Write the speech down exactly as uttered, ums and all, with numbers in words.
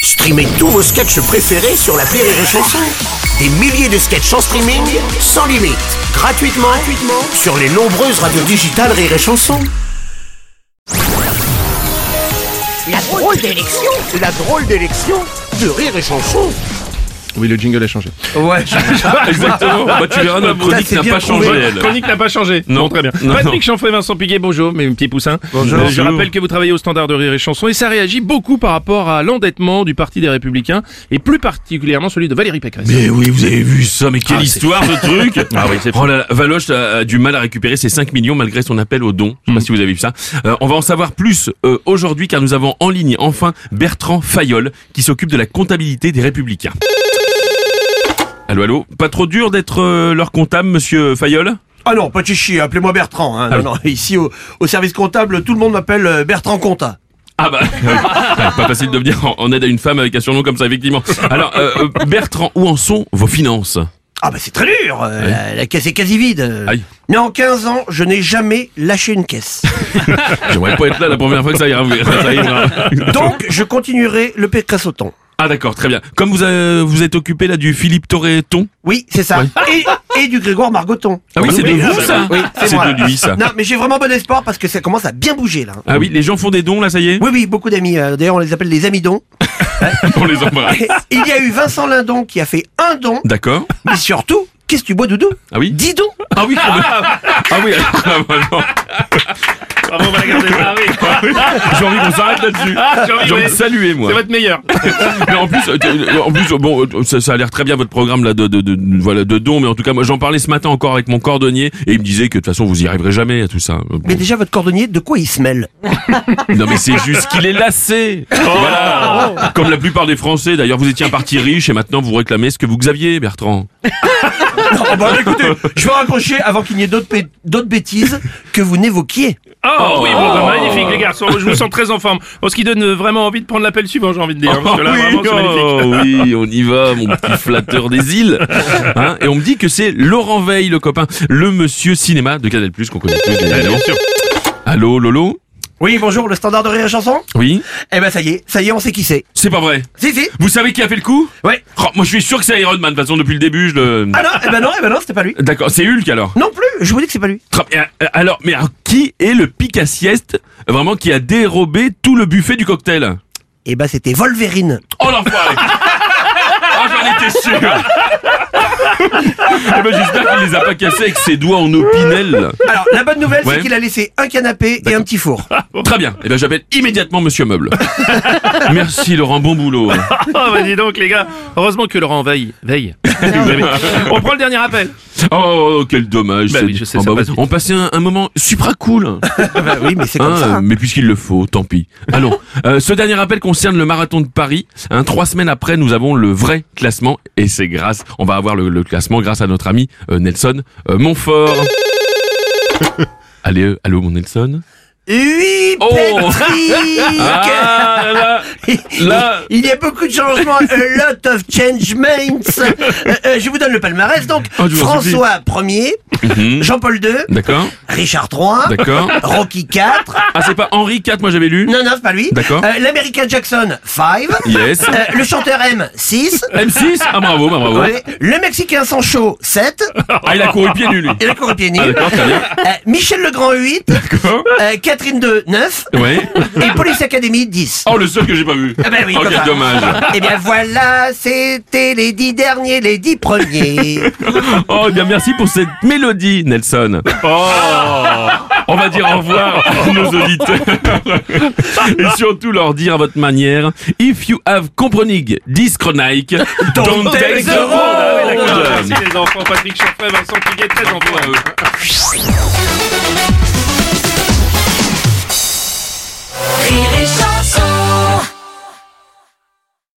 Streamez tous vos sketchs préférés sur l'appli Rire et Chanson. Des milliers de sketchs en streaming, sans limite, gratuitement, gratuitement sur les nombreuses radios digitales Rire et Chanson. La drôle d'élection, la drôle d'élection de Rire et Chanson. Oui, le jingle a changé. Ouais, Exactement. Bah, tu verras, notre chronique n'a pas changé, elle. Chronique n'a pas changé. Non. Bon, très bien. Non, Patrick non. Chanfray, Vincent Piguet, bonjour, mes petits poussins. Bonjour. Euh, je Bonjour. rappelle que vous travaillez au Standard de Rire et Chanson et ça réagit beaucoup par rapport à l'endettement du Parti des Républicains et plus particulièrement celui de Valérie Pécresse. Mais oui, vous avez vu ça, mais quelle Ah, histoire ce truc. Ah oui, c'est Oh là là, Valoche a, a du mal à récupérer ses cinq millions malgré son appel au don. Je sais pas si vous avez vu ça. Euh, on va en savoir plus euh, aujourd'hui car nous avons en ligne enfin Bertrand Fayolle qui s'occupe de la comptabilité des Républicains. Allô, allô. Pas trop dur d'être euh, leur comptable, monsieur Fayolle? Ah non, pas de chichi, appelez-moi Bertrand. Hein. Ah non, non, ici au, au service comptable, tout le monde m'appelle euh, Bertrand Compta. Ah bah, pas facile de venir en, en aide à une femme avec un surnom comme ça, effectivement. Alors, euh, euh, Bertrand, où en sont vos finances? Ah bah c'est très dur, euh, la, la caisse est quasi vide. euh. Aïe. Mais en quinze ans, je n'ai jamais lâché une caisse. J'aimerais pas être là la première fois que ça ira. Ça arrivera. Donc, je continuerai le Pécresse au thon. Ah d'accord, très bien. Comme vous euh, vous êtes occupé là du Philippe Torreton. Oui, c'est ça. Et, et du Grégoire Margoton. Ah oui, c'est de vous ça. Oui, c'est C'est moi. de lui ça. Non, mais j'ai vraiment bon espoir parce que ça commence à bien bouger là. Ah oui, les gens font des dons là, ça y est. Oui, oui, beaucoup d'amis. euh, D'ailleurs, on les appelle les amidons. On les embrasse. Il y a eu Vincent Lindon qui a fait un don. D'accord. Mais surtout, qu'est-ce que tu bois, Doudou? Ah oui. Dix dons. Ah oui. quand même. Ah oui. Ah bah non. Bravo, on va la garder ça, oui. J'ai envie qu'on s'arrête là-dessus. J'ai envie, J'ai envie ouais. de saluer moi. C'est votre meilleur. Mais en plus, euh, en plus, bon, euh, ça, ça a l'air très bien votre programme là de, de, de, voilà de dons, mais en tout cas, moi, j'en parlais ce matin encore avec mon cordonnier et il me disait que de toute façon, vous y arriverez jamais à tout ça. Bon. Mais déjà, votre cordonnier, de quoi il se mêle? Non mais c'est juste qu'il est lassé. Voilà. Comme la plupart des Français. D'ailleurs, vous étiez un parti riche et maintenant vous réclamez ce que vous aviez, Bertrand. Oh bah écoutez, je vais raccrocher avant qu'il n'y ait d'autres bé- d'autres bêtises que vous n'évoquiez. Oh, oui, bon, bah, magnifique les garçons, je vous sens très en forme. Oh, ce qui donne euh, vraiment envie de prendre l'appel suivant, j'ai envie de dire. hein, parce que là, vraiment, c'est magnifique. oh, oui, on y va, mon petit flatteur des îles. Hein, et on me dit que c'est Laurent Veil, le copain, le monsieur cinéma de Canal+, qu'on connaît tous, évidemment. Bien sûr. Allô, Lolo? Oui, bonjour, le Standard de Rire et Chanson. Oui? Eh ben ça y est, ça y est, on sait qui c'est. C'est pas vrai. Si, si. Vous savez qui a fait le coup? Ouais. Oh, moi, je suis sûr que c'est Iron Man, de toute façon, depuis le début, je le... Ah non, eh ben non, eh ben non, c'était pas lui. D'accord, c'est Hulk, alors? Non plus, je vous dis que c'est pas lui. Très bien. Alors, mais alors, qui est le pic à sieste, vraiment, qui a dérobé tout le buffet du cocktail? Eh ben c'était Wolverine. Oh l'enfoiré. Oh, j'en étais sûr. Eh ben, j'espère qu'il les a pas cassés avec ses doigts en opinel. Alors, la bonne nouvelle, Ouais. c'est qu'il a laissé un canapé et un petit four. Très bien. Eh ben, j'appelle immédiatement Monsieur Meuble. Merci Laurent, bon boulot. Oh, bah dis donc les gars, heureusement que Laurent veille. Veille. On prend le dernier appel. Oh, quel dommage. Bah c'est- oui, je sais, Oh, ça bah passe oui. vite. On passait un, un moment supra cool. Bah oui, mais c'est comme Hein, ça. hein. mais puisqu'il le faut, tant pis. Allons. Euh, ce dernier appel concerne le marathon de Paris. Hein, trois semaines après, nous avons le vrai classement et c'est grâce, on va avoir le, le classement grâce à notre ami euh, Nelson euh, Montfort. Allez, euh, allô mon Nelson. Oui, Oh. Patrick. Ah là, là. Il y a beaucoup de changements, a lot of changements. Euh, euh, je vous donne le palmarès. Donc, Oh, je vous en François premier, Mhm. Jean-Paul deux, D'accord, Richard trois, d'accord. Rocky quatre. Ah, c'est pas Henri quatre, moi j'avais lu. Non, non, c'est pas lui. D'accord. Euh, L'Américain Jackson, cinq. Yes. Euh, le chanteur M, six. M six. Ah bravo, bah, bravo. Ouais. Le Mexicain Sancho, sept. Ah, il a couru pieds nus lui. Et le couru pieds nus. Ah d'accord, très bien. Euh, Michel Legrand, huit. D'accord. Euh, Catherine deux, neuf. Ouais. Et Police Academy, dix. Oh, le seul que j'ai pas vu. Ah ben oui, Oh, comme quel ça. dommage. Eh bien voilà, c'était les dix derniers, les dix premiers. Oh, eh bien merci pour cette mélodie, Nelson. Oh, on va dire au revoir à nos auditeurs. Et surtout leur dire à votre manière, if you have comprenig this chronique, don't, take the road. Ah oui, d'accord. Merci les enfants, Patrick Chanfray, Vincent Piguet, très en forme.